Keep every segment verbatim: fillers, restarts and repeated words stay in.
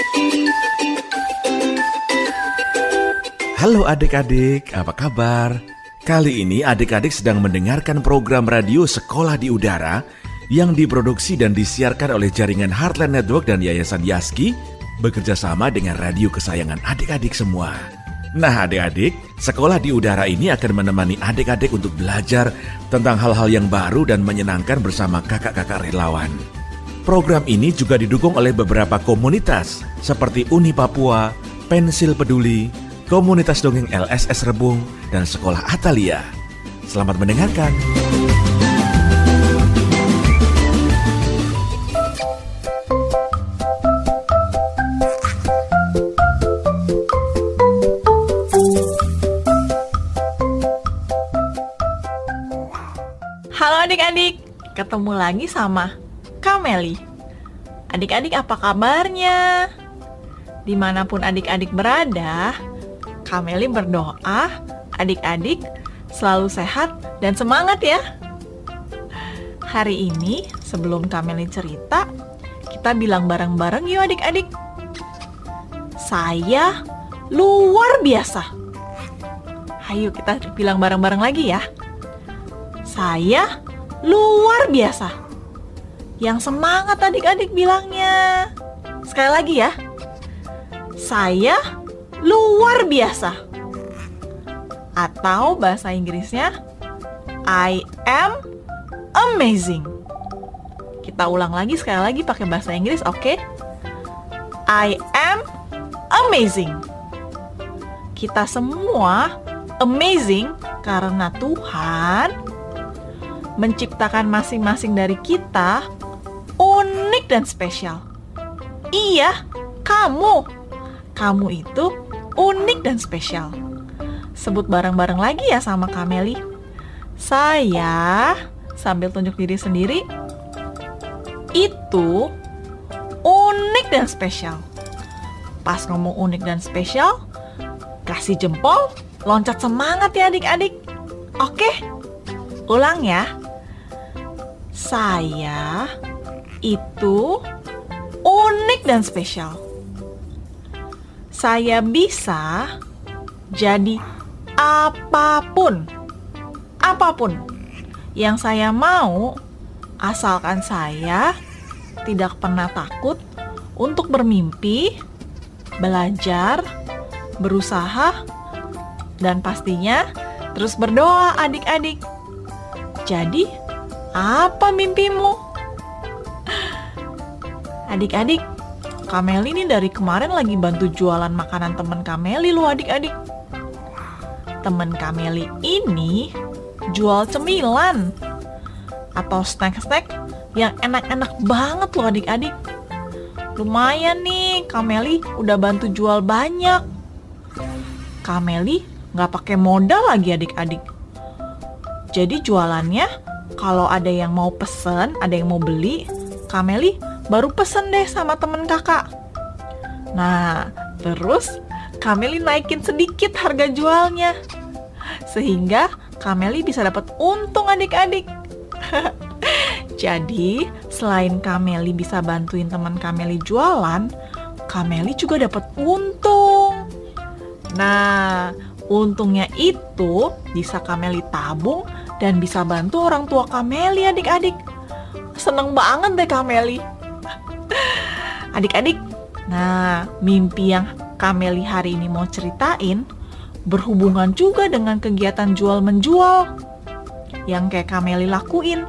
Halo adik-adik, apa kabar? Kali ini adik-adik sedang mendengarkan program radio Sekolah di Udara yang diproduksi dan disiarkan oleh jaringan Heartland Network dan Yayasan Yaski bekerja sama dengan radio kesayangan adik-adik semua. Nah adik-adik, Sekolah di Udara ini akan menemani adik-adik untuk belajar tentang hal-hal yang baru dan menyenangkan bersama kakak-kakak relawan. Program ini juga didukung oleh beberapa komunitas seperti Uni Papua, Pensil Peduli, Komunitas Dongeng L S S Rebung, dan Sekolah Atalia. Selamat mendengarkan. Halo adik-adik, ketemu lagi sama Kak Meli. Adik-adik apa kabarnya? Dimanapun adik-adik berada, Kak Meli berdoa adik-adik selalu sehat dan semangat ya. Hari ini sebelum Kak Meli cerita, kita bilang bareng-bareng yuk adik-adik. Saya luar biasa. Ayo kita bilang bareng-bareng lagi ya. Saya luar biasa. Yang semangat adik-adik bilangnya. Sekali lagi ya. Saya luar biasa. Atau bahasa Inggrisnya I am amazing. Kita ulang lagi sekali lagi pakai bahasa Inggris, oke? Okay? I am amazing. Kita semua amazing karena Tuhan menciptakan masing-masing dari kita unik dan spesial. Iya, kamu. Kamu itu unik dan spesial. Sebut bareng-bareng lagi ya sama Kak Meli. Saya, sambil tunjuk diri sendiri, itu unik dan spesial. Pas ngomong unik dan spesial, kasih jempol, loncat semangat ya adik-adik. Oke, ulang ya. Saya itu unik dan spesial. Saya bisa jadi apapun, apapun yang saya mau, asalkan saya tidak pernah takut untuk bermimpi, belajar, berusaha, dan pastinya terus berdoa adik-adik. Jadi, apa mimpimu? Adik-adik, Kak Meli ini dari kemarin lagi bantu jualan makanan temen Kak Meli loh adik-adik. Temen Kak Meli ini jual cemilan atau snack-snack yang enak-enak banget loh adik-adik. Lumayan nih, Kak Meli udah bantu jual banyak. Kak Meli gak pakai modal lagi adik-adik. Jadi jualannya kalau ada yang mau pesen, ada yang mau beli, Kak Meli baru pesen deh sama temen kakak. Nah, terus Kak Meli naikin sedikit harga jualnya, sehingga Kak Meli bisa dapat untung adik-adik. Jadi, selain Kak Meli bisa bantuin teman Kak Meli jualan, Kak Meli juga dapat untung. Nah, untungnya itu bisa Kak Meli tabung dan bisa bantu orang tua Kak Meli adik-adik. Seneng banget deh Kak Meli. Adik-adik, nah mimpi yang Kak Meli hari ini mau ceritain berhubungan juga dengan kegiatan jual-menjual yang kayak Kak Meli lakuin.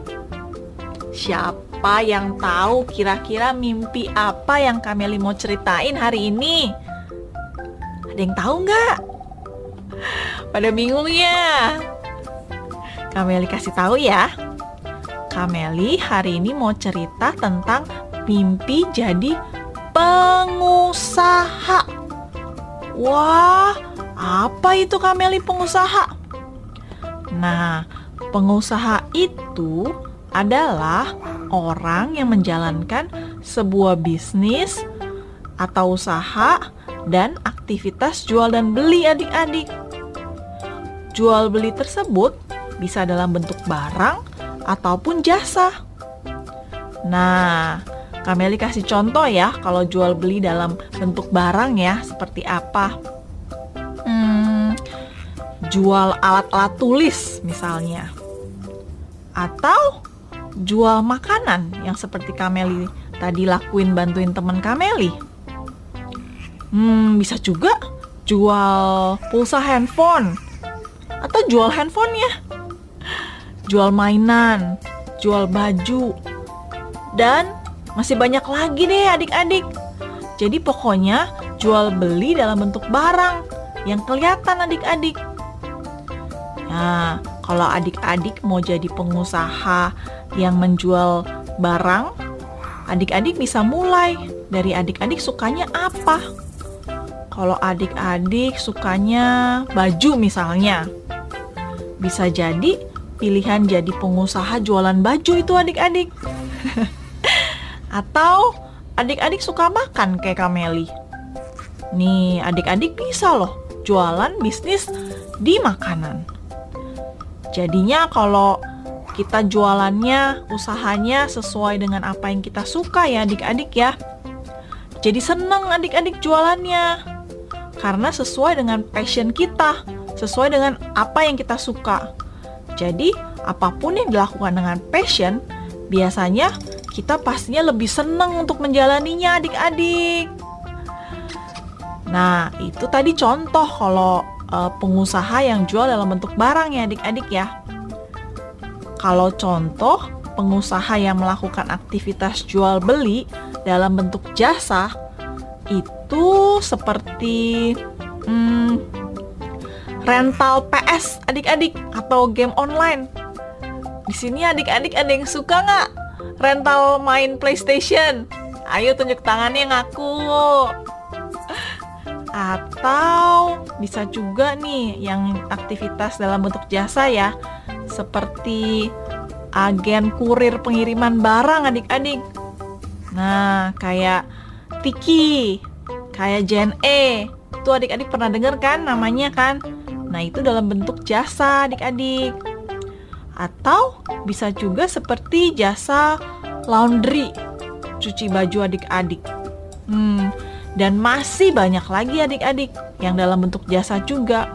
Siapa yang tahu kira-kira mimpi apa yang Kak Meli mau ceritain hari ini? Ada yang tahu nggak? Pada bingung ya? Kak Meli kasih tahu ya. Kak Meli hari ini mau cerita tentang mimpi jadi pengusaha. Wah, apa itu Kak Meli pengusaha? Nah, pengusaha itu adalah orang yang menjalankan sebuah bisnis atau usaha dan aktivitas jual dan beli adik-adik. Jual beli tersebut bisa dalam bentuk barang ataupun jasa. Nah, Kak Meli kasih contoh ya, kalau jual beli dalam bentuk barang ya, seperti apa? Hmm, jual alat-alat tulis misalnya. Atau jual makanan yang seperti Kak Meli tadi lakuin bantuin teman Kak Meli. Hmm, bisa juga jual pulsa handphone. Atau jual handphonenya. Jual mainan, jual baju. Dan masih banyak lagi deh adik-adik. Jadi pokoknya jual beli dalam bentuk barang yang kelihatan adik-adik. Nah, kalau adik-adik mau jadi pengusaha yang menjual barang, adik-adik bisa mulai dari adik-adik sukanya apa. Kalau adik-adik sukanya baju misalnya, bisa jadi pilihan jadi pengusaha jualan baju itu adik-adik. Atau adik-adik suka makan kayak Kak Meli. Nih, adik-adik bisa loh jualan bisnis di makanan. Jadinya kalau kita jualannya, usahanya sesuai dengan apa yang kita suka ya adik-adik ya. Jadi seneng adik-adik jualannya. Karena sesuai dengan passion kita, sesuai dengan apa yang kita suka. Jadi apapun yang dilakukan dengan passion, biasanya kita pastinya lebih senang untuk menjalaninya adik-adik. Nah, itu tadi contoh kalau uh, pengusaha yang jual dalam bentuk barang ya adik-adik ya. Kalau contoh pengusaha yang melakukan aktivitas jual beli dalam bentuk jasa, itu seperti hmm, rental P S adik-adik atau game online. Di sini adik-adik ada yang suka nggak rental main PlayStation? Ayo tunjuk tangannya ngaku. Atau bisa juga nih yang aktivitas dalam bentuk jasa ya, seperti agen kurir pengiriman barang adik-adik. Nah, kayak Tiki, kayak Jen E. Itu adik-adik pernah dengar kan namanya kan? Nah, itu dalam bentuk jasa adik-adik. Atau bisa juga seperti jasa laundry, cuci baju adik-adik. Hmm, dan masih banyak lagi adik-adik yang dalam bentuk jasa juga.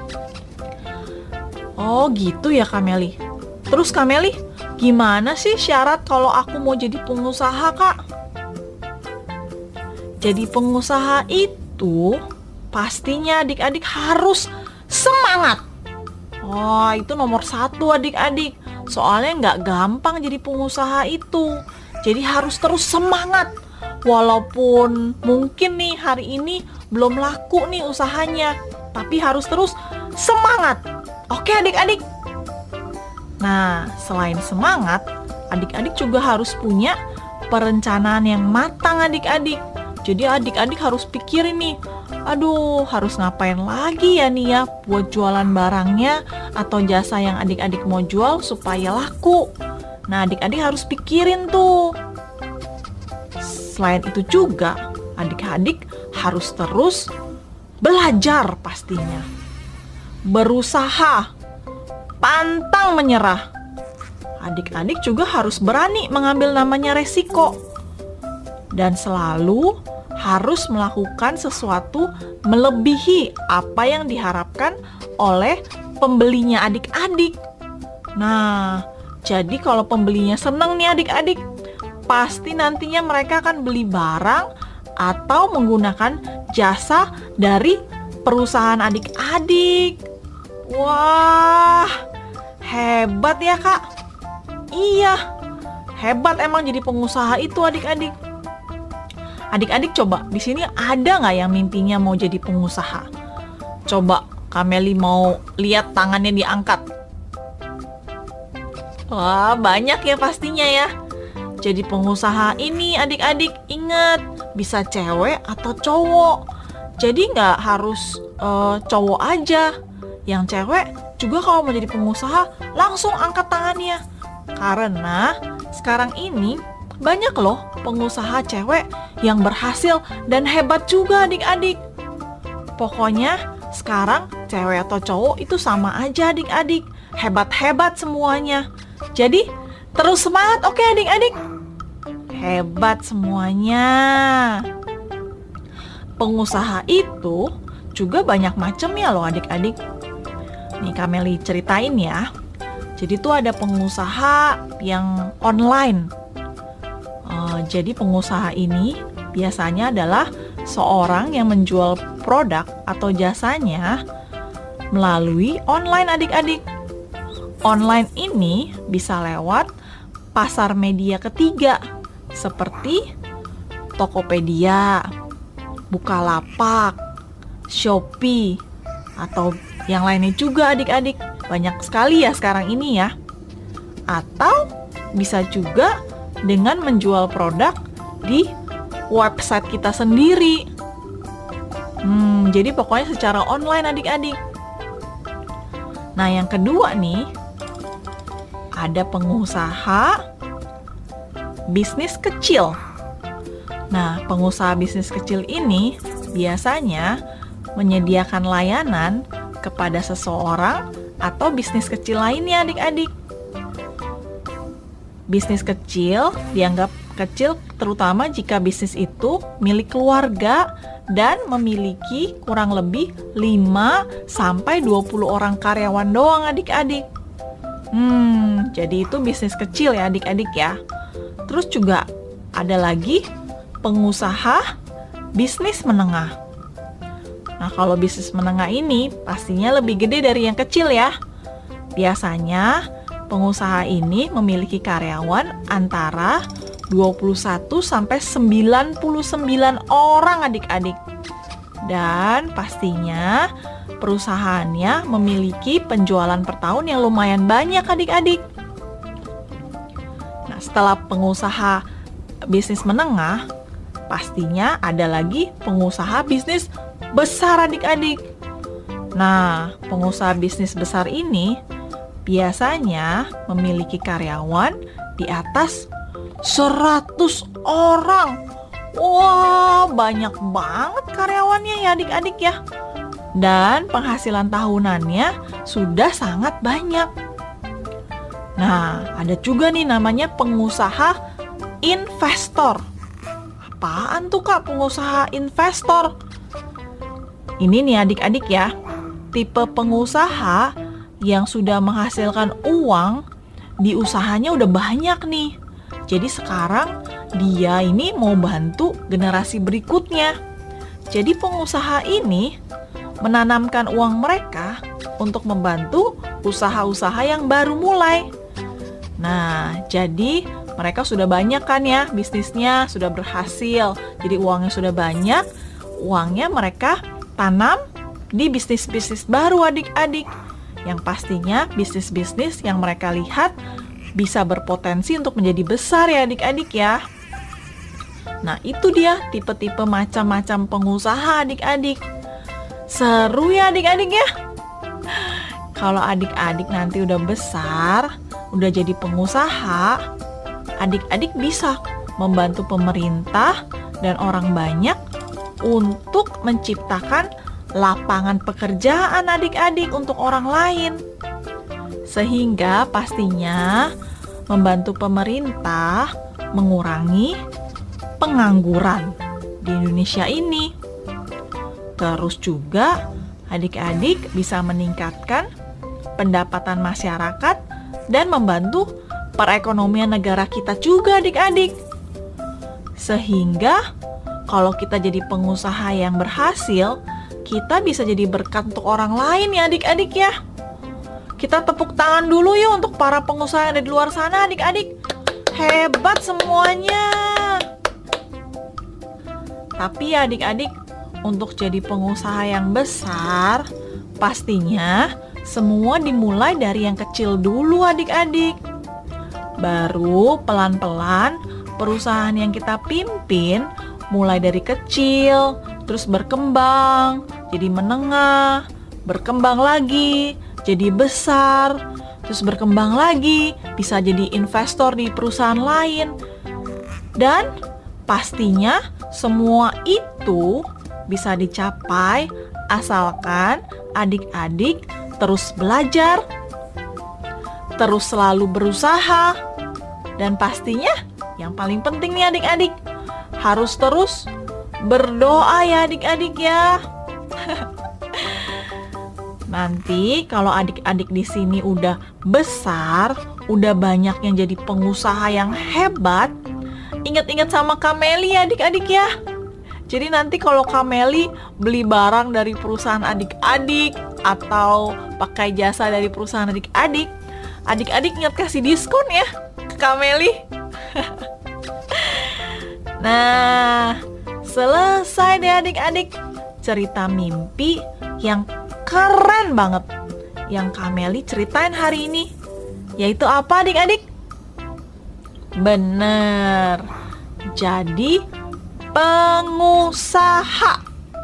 Oh gitu ya Kak Meli. Terus Kak Meli, gimana sih syarat kalau aku mau jadi pengusaha Kak? Jadi pengusaha itu pastinya adik-adik harus semangat. Oh, itu nomor satu adik-adik. Soalnya nggak gampang jadi pengusaha itu. Jadi harus terus semangat. Walaupun mungkin nih hari ini belum laku nih usahanya, tapi harus terus semangat. Oke adik-adik. Nah, selain semangat, adik-adik juga harus punya perencanaan yang matang adik-adik. Jadi adik-adik harus pikirin nih, aduh harus ngapain lagi ya nih ya buat jualan barangnya atau jasa yang adik-adik mau jual supaya laku. Nah, adik-adik harus pikirin tuh. Selain itu juga, adik-adik harus terus belajar pastinya. Berusaha, pantang menyerah. Adik-adik juga harus berani mengambil namanya resiko. Dan selalu harus melakukan sesuatu melebihi apa yang diharapkan oleh pembelinya adik-adik. Nah, jadi kalau pembelinya seneng nih adik-adik, pasti nantinya mereka akan beli barang atau menggunakan jasa dari perusahaan adik-adik. Wah, hebat ya Kak. Iya, hebat emang jadi pengusaha itu adik-adik. Adik-adik coba, di sini ada nggak yang mimpinya mau jadi pengusaha? Coba Kak Meli mau lihat tangannya diangkat. Wah, banyak ya pastinya ya. Jadi pengusaha ini adik-adik ingat bisa cewek atau cowok. Jadi nggak harus uh, cowok aja. Yang cewek juga kalau mau jadi pengusaha langsung angkat tangannya. Karena sekarang ini banyak loh pengusaha cewek yang berhasil dan hebat juga adik-adik. Pokoknya sekarang cewek atau cowok itu sama aja adik-adik. Hebat-hebat semuanya. Jadi terus semangat, oke adik-adik? Hebat semuanya. Pengusaha itu juga banyak macamnya loh adik-adik. Nih Kameli ceritain ya. Jadi tuh ada pengusaha yang online. Uh, jadi pengusaha ini biasanya adalah seorang yang menjual produk atau jasanya melalui online adik-adik. Online ini bisa lewat pasar media ketiga seperti Tokopedia, Bukalapak, Shopee, atau yang lainnya juga adik-adik. Banyak sekali ya sekarang ini ya. Atau bisa juga dengan menjual produk di website kita sendiri. Hmm, jadi pokoknya secara online adik-adik. Nah, yang kedua nih, ada pengusaha bisnis kecil. Nah, pengusaha bisnis kecil ini biasanya menyediakan layanan kepada seseorang atau bisnis kecil lainnya adik-adik. Bisnis kecil dianggap kecil terutama jika bisnis itu milik keluarga dan memiliki kurang lebih lima sampai dua puluh orang karyawan doang adik-adik. Hmm, jadi itu bisnis kecil ya adik-adik ya. Terus juga ada lagi pengusaha bisnis menengah. Nah, kalau bisnis menengah ini pastinya lebih gede dari yang kecil ya. Biasanya pengusaha ini memiliki karyawan antara dua puluh satu sampai sembilan puluh sembilan orang adik-adik. Dan pastinya perusahaannya memiliki penjualan per tahun yang lumayan banyak adik-adik. Nah, setelah pengusaha bisnis menengah, pastinya ada lagi pengusaha bisnis besar adik-adik. Nah, pengusaha bisnis besar ini biasanya memiliki karyawan di atas seratus orang. Wah, banyak banget karyawannya ya adik-adik ya. Dan penghasilan tahunannya sudah sangat banyak. Nah, ada juga nih namanya pengusaha investor. Apaan tuh Kak pengusaha investor? Ini nih adik-adik ya, tipe pengusaha yang sudah menghasilkan uang di usahanya udah banyak nih. Jadi sekarang dia ini mau bantu generasi berikutnya. Jadi pengusaha ini menanamkan uang mereka untuk membantu usaha-usaha yang baru mulai. Nah, jadi mereka sudah banyak kan ya bisnisnya, sudah berhasil. Jadi uangnya sudah banyak, uangnya mereka tanam di bisnis-bisnis baru adik-adik. Yang pastinya bisnis-bisnis yang mereka lihat bisa berpotensi untuk menjadi besar ya adik-adik ya. Nah, itu dia tipe-tipe macam-macam pengusaha adik-adik. Seru ya adik-adik ya. Kalau adik-adik nanti udah besar, udah jadi pengusaha, adik-adik bisa membantu pemerintah dan orang banyak untuk menciptakan lapangan pekerjaan adik-adik untuk orang lain. Sehingga pastinya membantu pemerintah mengurangi pengangguran di Indonesia ini. Terus juga adik-adik bisa meningkatkan pendapatan masyarakat dan membantu perekonomian negara kita juga adik-adik. Sehingga kalau kita jadi pengusaha yang berhasil, kita bisa jadi berkat untuk orang lain ya adik-adik ya. Kita tepuk tangan dulu yuk untuk para pengusaha yang ada di luar sana adik-adik. Hebat semuanya. Tapi ya adik-adik, untuk jadi pengusaha yang besar, pastinya semua dimulai dari yang kecil dulu adik-adik. Baru pelan-pelan perusahaan yang kita pimpin mulai dari kecil, terus berkembang, jadi menengah, berkembang lagi, jadi besar, terus berkembang lagi, bisa jadi investor di perusahaan lain. Dan pastinya semua itu bisa dicapai asalkan adik-adik terus belajar, terus selalu berusaha, dan pastinya yang paling penting nih adik-adik, harus terus berdoa ya adik-adik ya. Nanti kalau adik-adik di sini udah besar, udah banyak yang jadi pengusaha yang hebat, ingat-ingat sama Kak Meli ya adik-adik ya. Jadi nanti kalau Kak Meli beli barang dari perusahaan adik-adik atau pakai jasa dari perusahaan adik-adik, adik-adik ingat kasih diskon ya ke Kak Meli. Nah, selesai deh adik-adik cerita mimpi yang keren banget yang Kak Meli ceritain hari ini. Yaitu apa adik-adik? Bener, jadi pengusaha.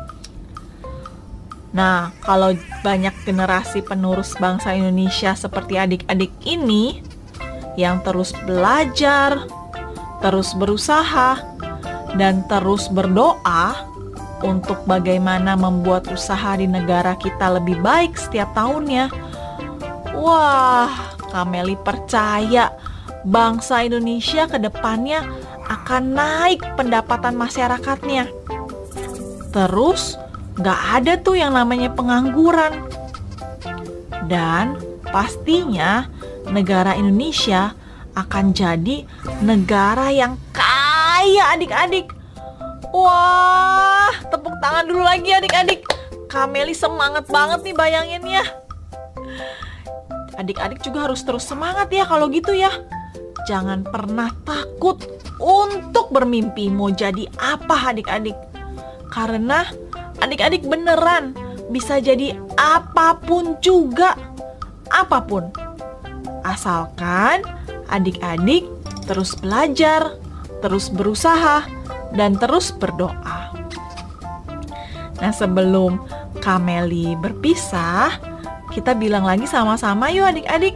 Nah, kalau banyak generasi penerus bangsa Indonesia seperti adik-adik ini yang terus belajar, terus berusaha, dan terus berdoa untuk bagaimana membuat usaha di negara kita lebih baik setiap tahunnya. Wah, Kak Meli percaya bangsa Indonesia ke depannya akan naik pendapatan masyarakatnya. Terus gak ada tuh yang namanya pengangguran. Dan pastinya negara Indonesia akan jadi negara yang kaya adik-adik. Wah, tepuk tangan dulu lagi adik-adik. Kak Meli semangat banget nih bayanginnya. Adik-adik juga harus terus semangat ya kalau gitu ya. Jangan pernah takut untuk bermimpi mau jadi apa adik-adik. Karena adik-adik beneran bisa jadi apapun juga. Apapun. Asalkan adik-adik terus belajar, terus berusaha, dan terus berdoa. Nah, sebelum Kak Meli berpisah, kita bilang lagi sama-sama yuk adik-adik.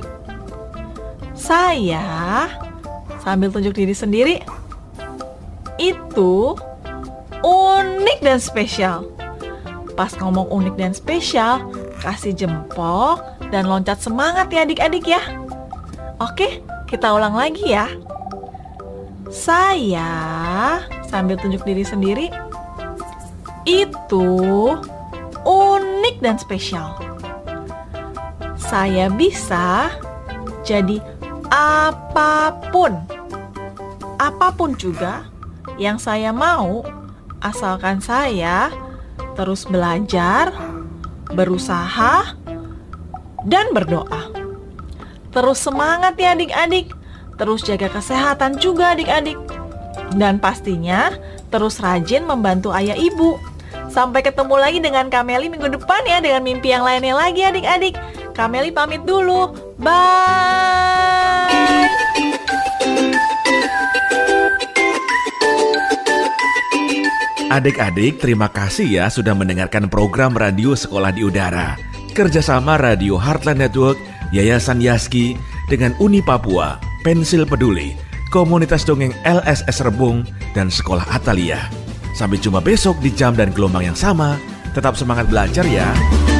Saya, sambil tunjuk diri sendiri, itu unik dan spesial. Pas ngomong unik dan spesial, kasih jempol dan loncat semangat ya adik-adik ya. Oke, kita ulang lagi ya. Saya, sambil tunjuk diri sendiri, itu unik dan spesial. Saya bisa jadi apapun, apapun juga yang saya mau, asalkan saya terus belajar, berusaha, dan berdoa. Terus semangat ya adik-adik, terus jaga kesehatan juga adik-adik. Dan pastinya terus rajin membantu ayah ibu. Sampai ketemu lagi dengan Kak Meli minggu depan ya, dengan mimpi yang lainnya lagi adik-adik. Kak Meli pamit dulu, bye. Adik-adik, terima kasih ya sudah mendengarkan program Radio Sekolah di Udara. Kerjasama Radio Heartland Network, Yayasan Yaski, dengan Uni Papua, Pensil Peduli, Komunitas Dongeng L S S Rebung, dan Sekolah Atalia. Sampai jumpa besok di jam dan gelombang yang sama. Tetap semangat belajar ya.